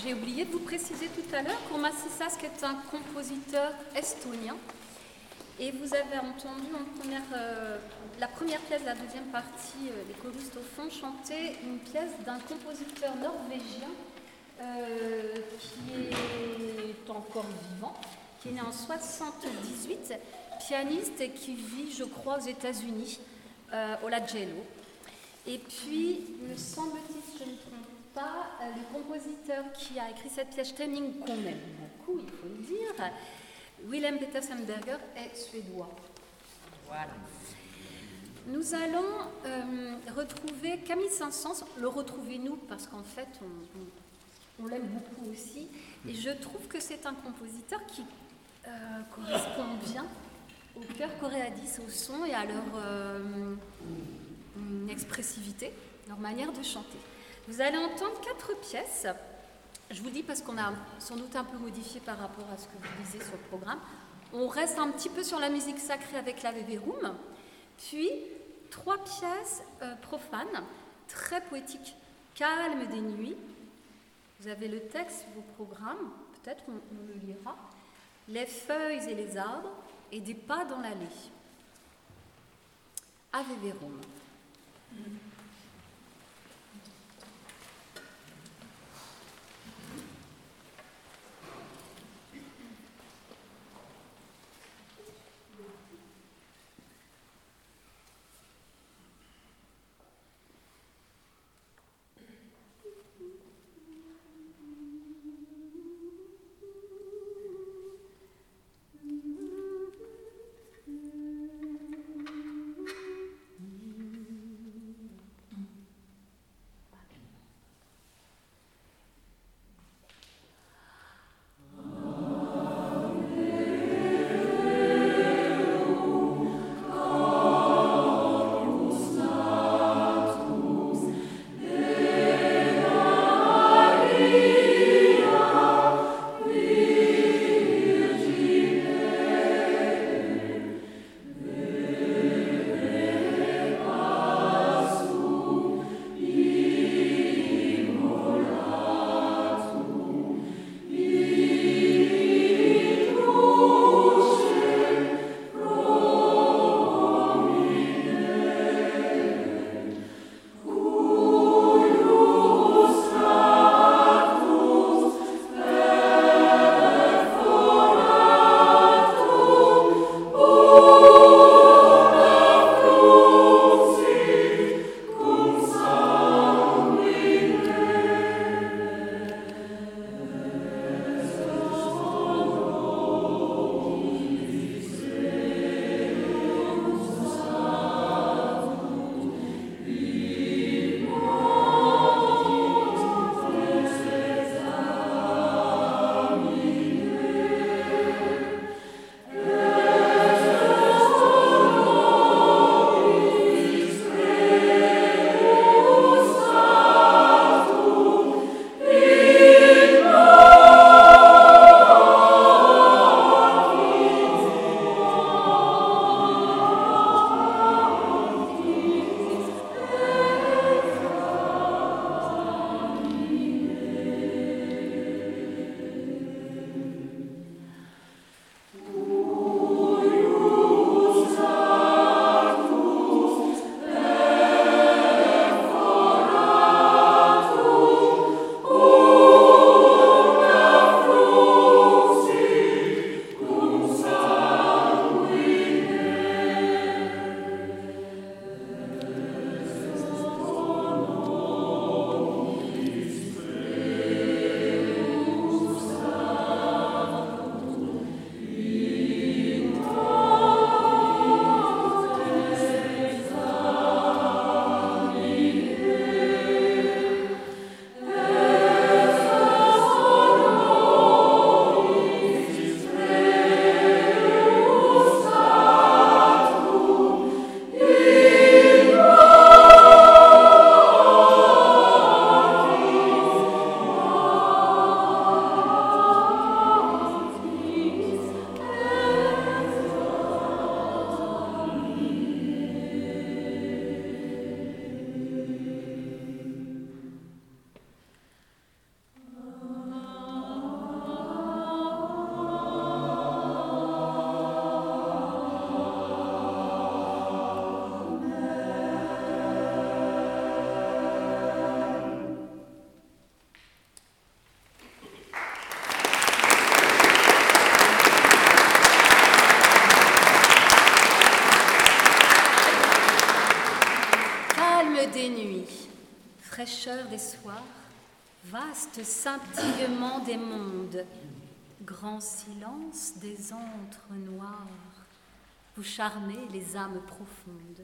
J'ai oublié de vous préciser tout à l'heure qu'Urmas Sissask est un compositeur estonien. Et vous avez entendu la première pièce de la deuxième partie, les choristes au fond, chanter une pièce d'un compositeur norvégien qui est encore vivant, qui est né en 78, pianiste et qui vit, je crois, aux États-Unis, au Lagello. Et puis, me semble-t-il, si je ne me trompe pas, le compositeur qui a écrit cette pièce Stenning, qu'on aime beaucoup, il faut le dire, Willem Petersenberger, est suédois. Voilà. Nous allons retrouver Camille Saint-Saëns, le retrouver nous, parce qu'en fait, on l'aime beaucoup aussi. Et je trouve que c'est un compositeur qui correspond bien au cœur Coréadis, au son et à leur expressivité, leur manière de chanter. Vous allez entendre 4 pièces. Je vous dis parce qu'on a sans doute un peu modifié par rapport à ce que vous disiez sur le programme. On reste un petit peu sur la musique sacrée avec la Veverum. Puis 3 pièces profanes, très poétiques, Calme des nuits. Vous avez le texte, vos programmes, peut-être on le lira. Les feuilles et les arbres et des pas dans l'allée. Ave Verum. des soirs, vaste scintillement des mondes, grand silence des antres noirs, vous charmez les âmes profondes.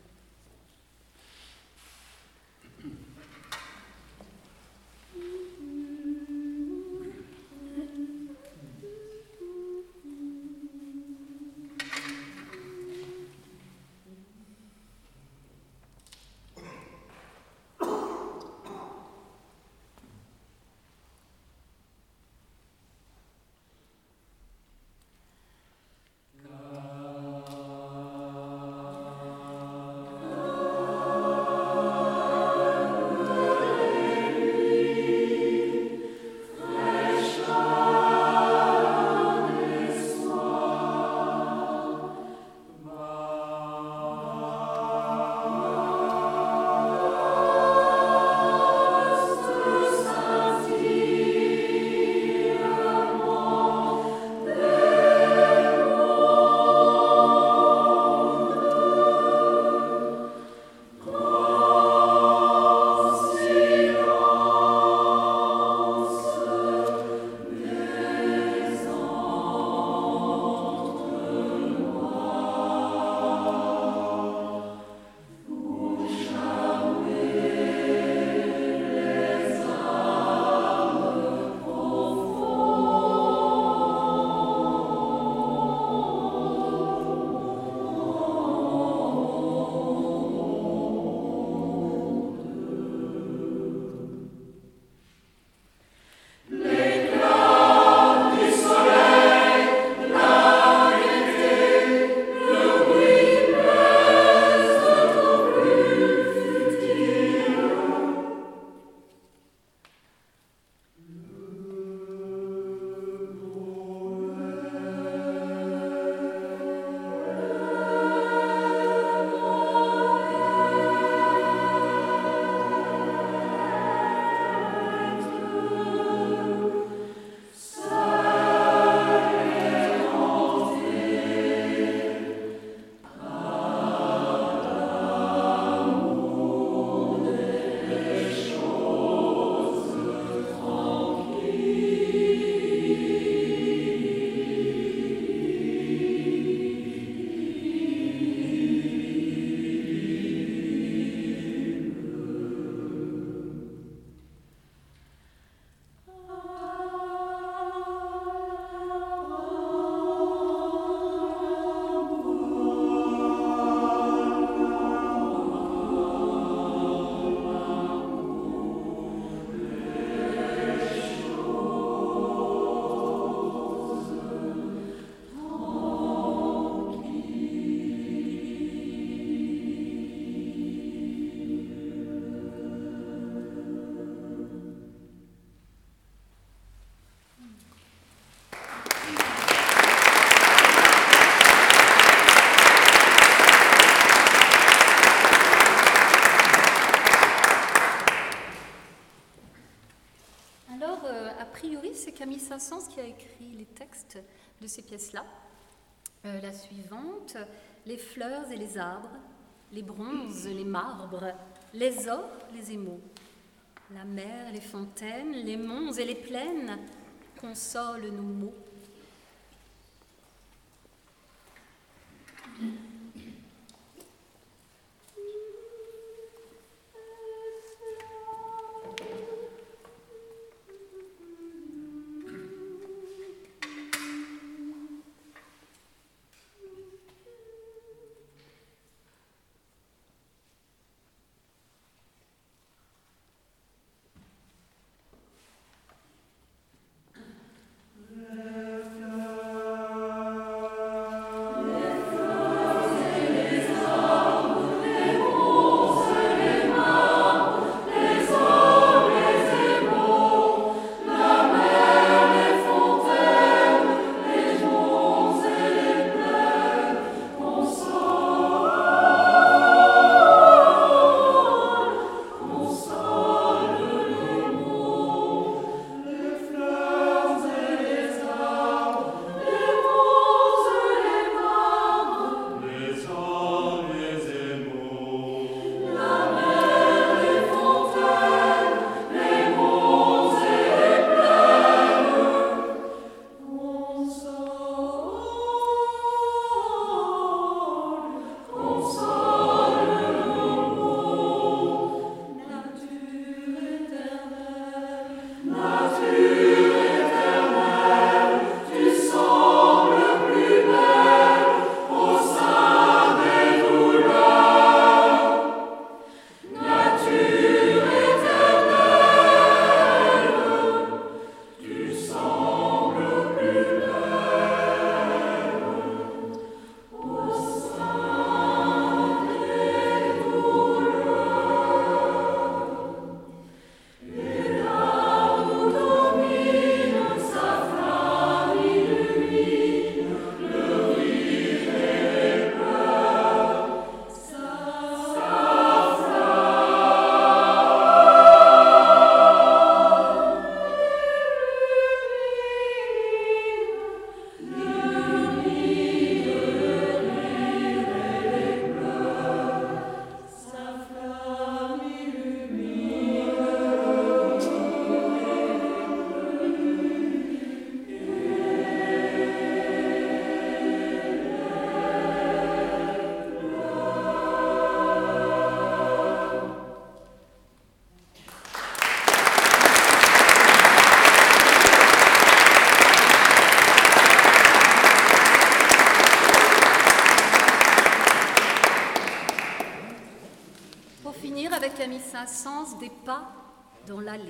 C'est Camille Saint-Saëns qui a écrit les textes de ces pièces-là. La suivante, les fleurs et les arbres, les bronzes, les marbres, les ors, les émaux, la mer, les fontaines, les monts et les plaines consolent nos maux. un sens des pas dans l'allée.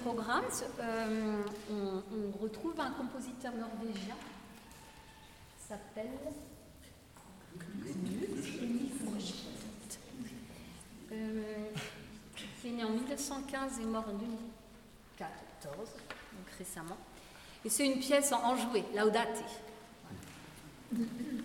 programme, on retrouve un compositeur norvégien qui s'appelle qui est né en 1915 et mort en 2014, donc récemment. Et c'est une pièce en jouet, Laudate. Voilà.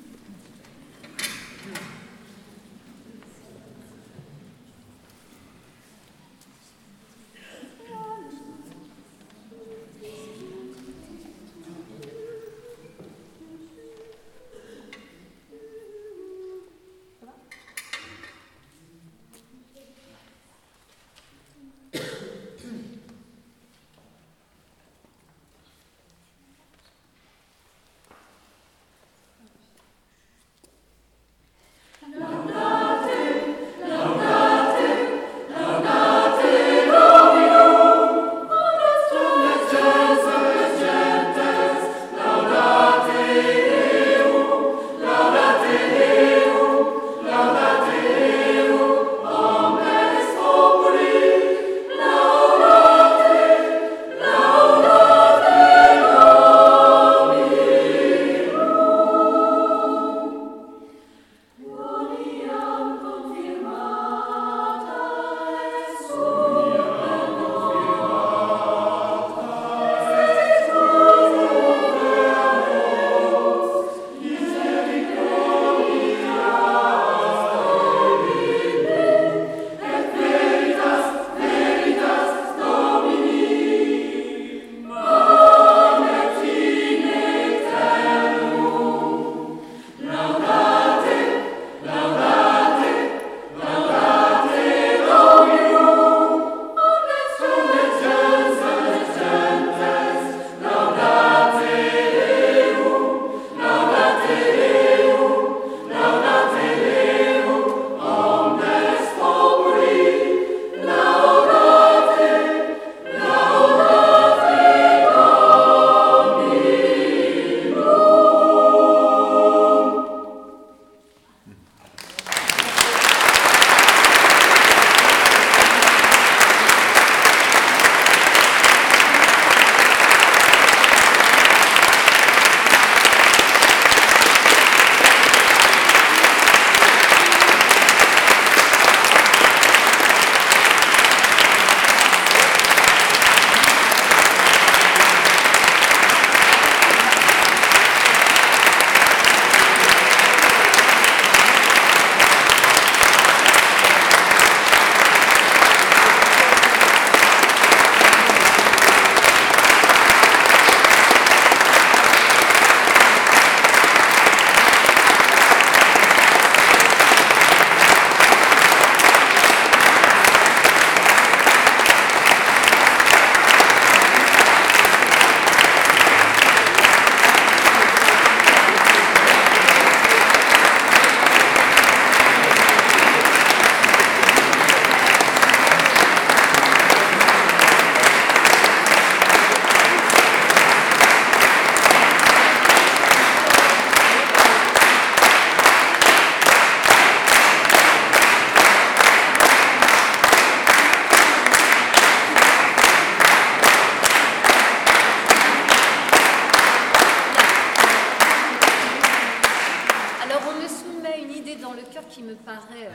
qui me paraît...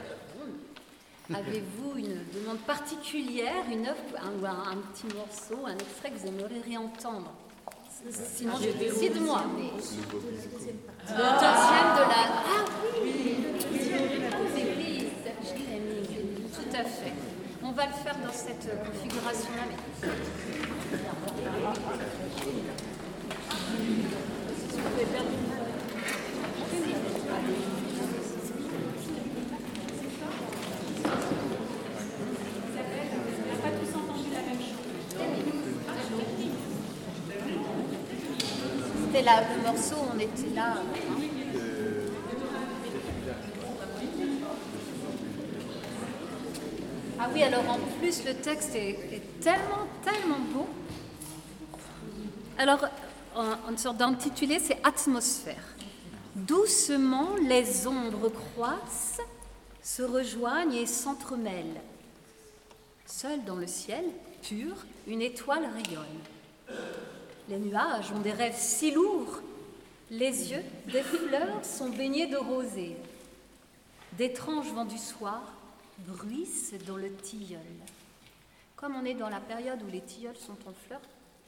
Avez-vous une demande particulière, une œuvre, un petit morceau, un extrait que vous aimeriez réentendre? Sinon, je décide moi. Mais... Le deuxième de la... Ah oui, oui, tout à fait. On va le faire dans cette configuration-là. Mais... C'était là, le morceau, on était là. Ah oui, alors en plus, le texte est tellement beau. Alors, une sorte d'intitulé, c'est Atmosphère. Doucement, les ombres croissent, se rejoignent et s'entremêlent. Seule dans le ciel, pur, une étoile rayonne. Les nuages ont des rêves si lourds, les yeux des fleurs sont baignés de rosée. D'étranges vents du soir bruissent dans le tilleul. Comme on est dans la période où les tilleuls sont en fleurs,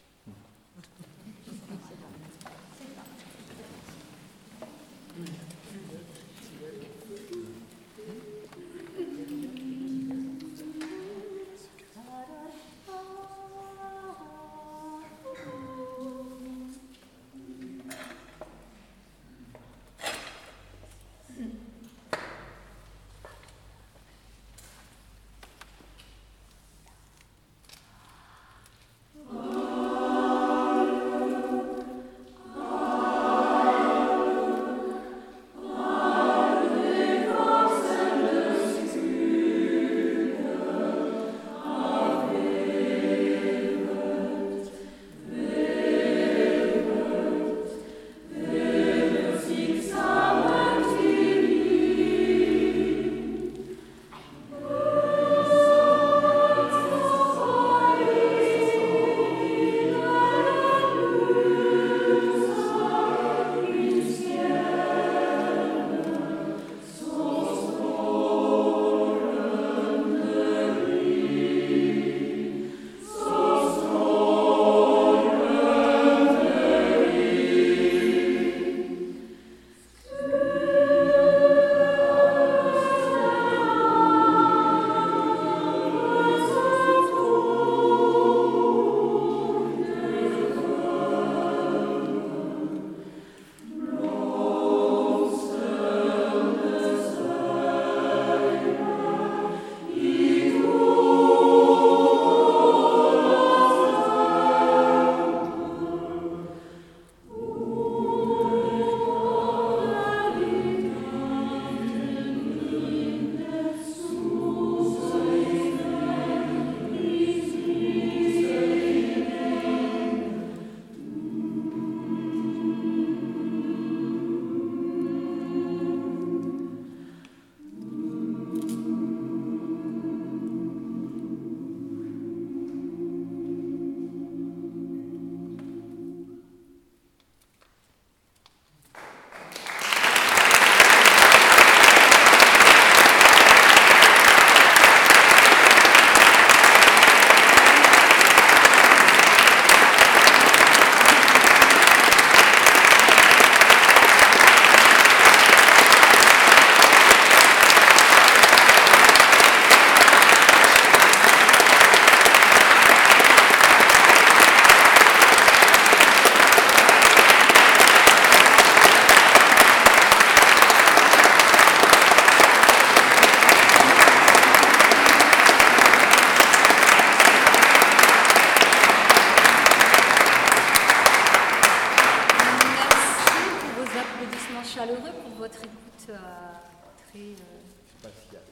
chaleureux pour votre écoute très... spatiale.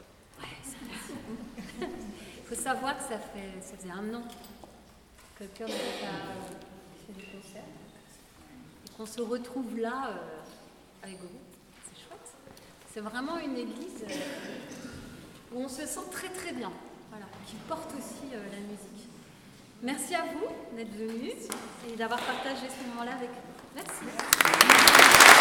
Ouais, il faut savoir que ça faisait un an que le chœur n'avait pas fait du concert et qu'on se retrouve là avec vous. C'est chouette. C'est vraiment une église où on se sent très très bien, voilà, qui porte aussi la musique. Merci à vous d'être venus et d'avoir partagé ce moment-là avec nous. Merci.